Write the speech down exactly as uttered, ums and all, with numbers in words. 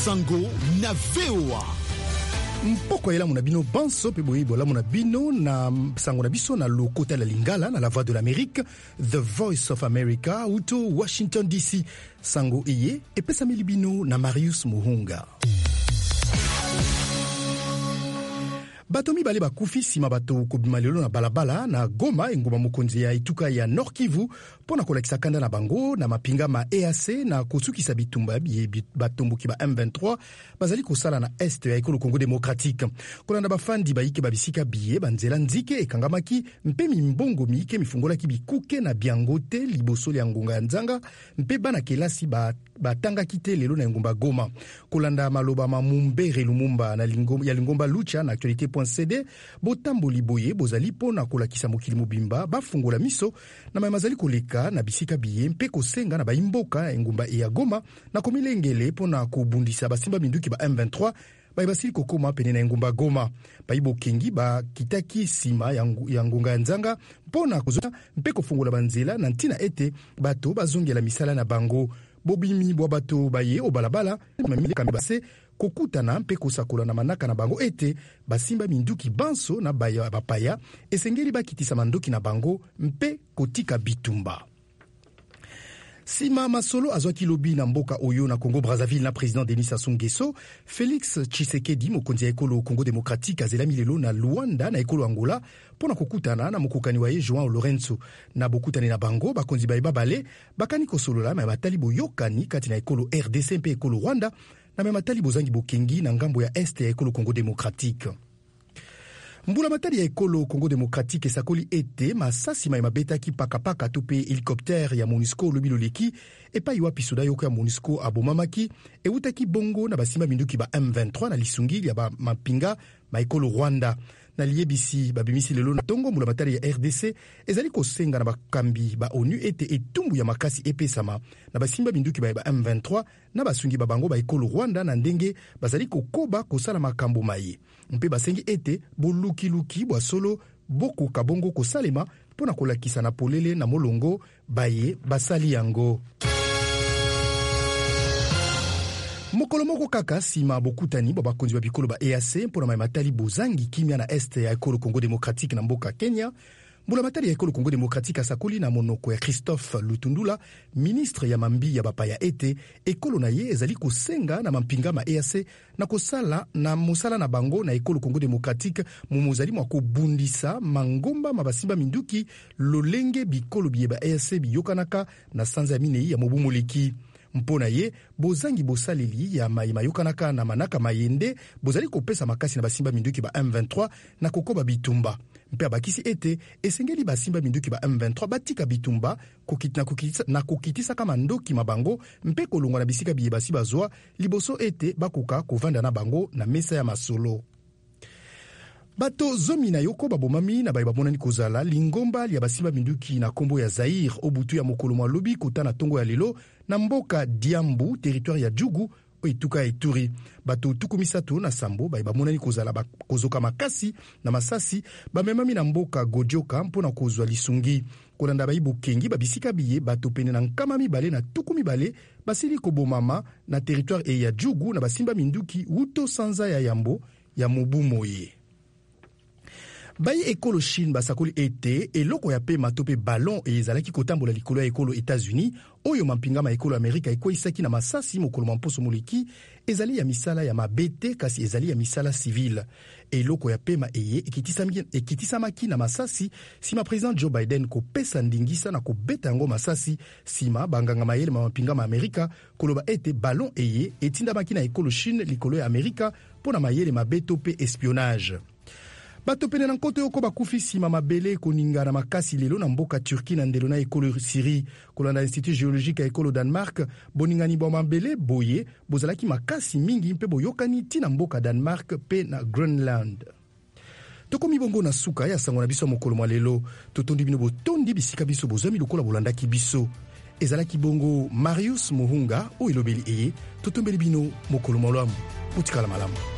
Sango na V O A. Mpoko ela muna bino banso pe boye bola muna bino na sango na biso na lokota la Lingala na la voix de l'Amérique, The Voice of America uto Washington D C. Sango iye epesa milibino na Marius Muhunga. Bato mibale bakufi sima bato kobima lelo na balabala na Goma engoma mokonzi ya ituka ya Nord Kivu pona kolakisa kanda na bango na mapinga ma E A C na kosukisa bitumba biye batomboki ba M vingt-trois bazali kosala na este ya ekolo Congo démocratique. Kolanda bafandi bayike babisika biye banzela nzike ekangamaki mpe mimbongo mike mifungolaki bikuke na biangote liboso ya ngonga ya nzanga mpe bana kelasi ba batanga kite lelo na ngomba Goma. Kolanda maloba mamumbere Lumumba na lingomba ya lingomba lucha na actualité point C D botambo liboye bozali pona kolakisa mokili mobimba bafungola miso na mamazali koleka na bisika biye mpe kosenga na baimboka engumba ya Goma na komilengele pona kobundisa basimba minduki ba M vingt-trois bai basili kokoma pene na engumba Goma baibo kengi ba kitaki sima ya ngonga ya nzanga pona kozota mpe kofungola banzela na ntina ete bato bazongela misala na bango bobimi bwa bato baye obalabala mamile kambase kokutana mpe kosakola na manaka na bango ete basimba minduki banso na baya bapaya esengeli bakitisa mandoki na bango mpe kotika bitumba. Sima masolo azwaki lobi na mboka oyo na Congo Brazzaville na président Denis Sassou Nguesso, Félix Tshisekedi mokonzi ya ekolo Congo démocratique azelami lelo na Luanda na ekolo Angola pona kokutana na mokokani wa ye João Lourenço na bokutani na bango bakonzi baye babale bakani kosolola ma batali boyokani kati na ekolo R D C mpe ekolo Rwanda na ma matali bozangi bokengi na ngambo ya este ya ekolo Congo démocratique. Mbula matali ya ekolo Congo démocratique esakoli ete masasi ma mabetaki paka paka tope hélicoptère ya MONUSCO lobilo leki epa iwa pisoda yoko ya MONUSCO abomamaki eutaki bongo na basimba minduki ba M vingt-trois na lisungi ya ba mapinga ma ekolo Rwanda na liebisi babimisi lelo na tongo mbula matali ya R D C ezali kosenga na bakambi ba ONU ete etumbu ya makasi epesama na basimba minduki ba M vingt-trois na basungi babango ba ekolo Rwanda na ndenge bazali kokoba kosala makambo maye mpe basengi ete boluki luki bwa solo boko kabongo kosalema pona kolakisa na polele na molongo baye basali yango. Mokolo moko kaka sima bokutani ba bakonzi ba bikolo ba E A C mpona mai matali bozangi kimia na este ya ekolo Congo démocratique na mboka Kenya. Mbula matali ya ekolo Congo démocratique asakoli na monoko ya Christophe Lutundula, ministre ya mambi ya bapaya ete ekolo na ye ezali kosenga na mampinga ma E A C na kosala na mosala na bango na ekolo Congo démocratique mumuzali mwa kobundisa mangomba mabasimba minduki lolenge bikolo biye ba E A C biyokanaka na sanza ya minei ya mobumoleki. Mpona ye bozangi bosaleli ya mai mayokanaka na manaka mayende bozali kopesa makasi na basimba minduki ba M vingt-trois na kokoba bitumba mpe abakisi ete esengeli basimba minduki ba M vingt-trois batika bitumba kokitna kokitisa na kokitisa kama ndoki mabango mpe kolongwa na bisika biye basi bazwa liboso ete bakoka kovanda na bango na mesa ya masolo. Bato zomi na yoko babomami na baye bamonani kozala lingomba ya basimba minduki na kombo ya Zaire obutu ya mokolo mwa lobi kota na tongo ya lelo na mboka Diambu territoire ya Djugu oituka ya Ituri. Bato tukumisatu na sambo baye bamonani kozala kozoka makasi na masasi bamemami na mboka Godioka mpona kozwa lisungi. Kolanda bayi bokengi babisika biye bato pene na nkama mibale na tuku mibale basili kobomama na territoire e ya Djugu na basimba minduki uto sanza ya Yambo ya Mobumoye. Bayi ekolo Chine basakoli ete eloko ya pe matope ballon e ezalaki kotambola likolo ya ekolo États-Unis oyo mampinga ma ekolo Amerika ekoisaki na masasi mokolo mamposo moleki ezali ya misala ya mabete kasi ezali ya misala civile. Eloko ya pema eye ekitisamaki na masasi sima président Joe Biden kopesa ndingisa na kobeta yango masasi sima banganga mayele ma mampinga ma Amerika koloba ete ballon eye etindamaki na ekolo Chine likolo ya Amerika pona mayele mabeto pe espionnage. Bato pene na nkoto yoko bakufi sima mabele koninga na makasi lelo na mboka Turki na ndelo na ekolo Syrie. Kolanda Institut Géologique ya ekolo Danemark boningani bwa mabele boye bozalaki makasi mingi mpe boyokani tina mboka Danemark pe na Greenland. Tokomi bongo na suka ya sango na biso mokolo mwa lelo totondi bino botondi bisika biso bozami lokola bolandaki biso. Ezalaki bongo Marius Muhunga o ilobeli eye totombeli bino mokolo mwa lamu utikala malamu.